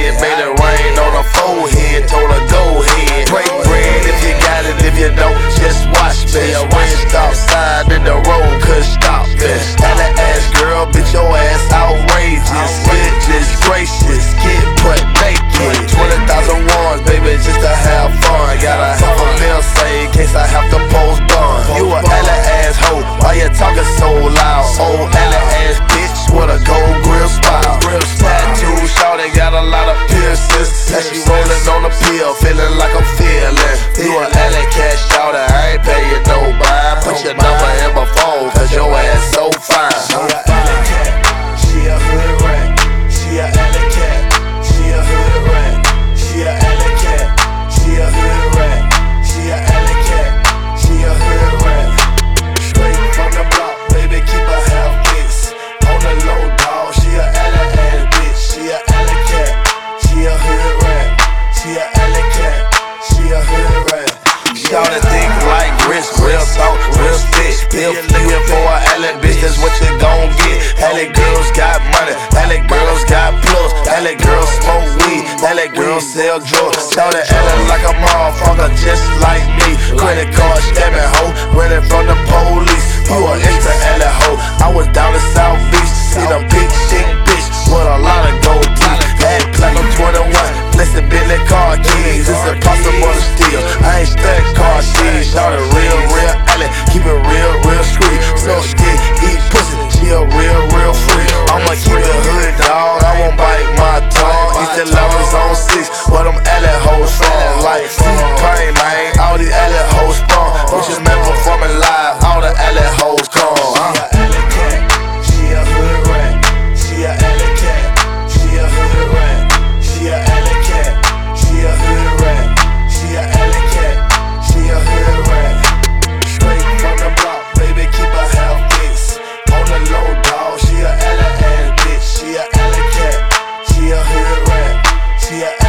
head, made it rain on her forehead, told her go ahead. Break bread if you got it, if you don't, just watch me. A one stop sign in the road could stop this. Ella ass girl, bitch, your ass outrageous. Goodness gracious, get put naked. 20,000 ones, baby, just to have fun. Gotta have a bill saved in case I have to post bond. You a Ella ass hoe, why you talking so loud? Old Ella ass bitch with a gold grill smile. Real tattoo, shawty got a lot of piercings. Now she rolling on a pill, feeling like I'm feeling. You a Ella cat shawty, I ain't pay you no mind. Put your number in my phone, cause your ass so fine. She a Ella cat, she a hood rat. She a Ella cat, she a hood rat. She a Ella cat, she a hood rat. She a Ella cat, she a hood rat. Straight from the block, baby, keep her half fixed. On the low dog, she a Ella ass bitch. She a Ella cat, she a hood rat. She a Ella cat, she a hood rat. Shawty think like grits, real talk, real spit. If looking for a Ella bitch, that's what you gon' get. Ella girls got money, Ella girls got plus. Ella girls smoke weed, Ella girls sell drugs. Shawty Ella like a motherfucker just like me. Credit card stabbing hoe, running from the police. You a extra Ella hoe. I was down in South Beach, see them big thick bitch with a lot of gold teeth. Had platinum 21, blessed Bentley car keys. It's impossible to steal. I ain't stuck car keys. Shawty real Ella, keep it real street. So dick, eat pussy, she a real free. I'ma keep it hood dog, I won't bite my tongue. East the levels on 6, where them Ella hoes from. Like T-Pain, man, all these Ella hoes sprung. Bitches man performing live, all the Ella hoes come. She a Ella cat, she a hood rat. She a Ella cat, she a hood rat. She a Ella cat, she a hood rat. She a Ella cat, she a hood rat. Straight from the block, baby, keep her half fixed. On the low dog, she a Ella ass bitch. She a Ella cat, she a hood rat. She a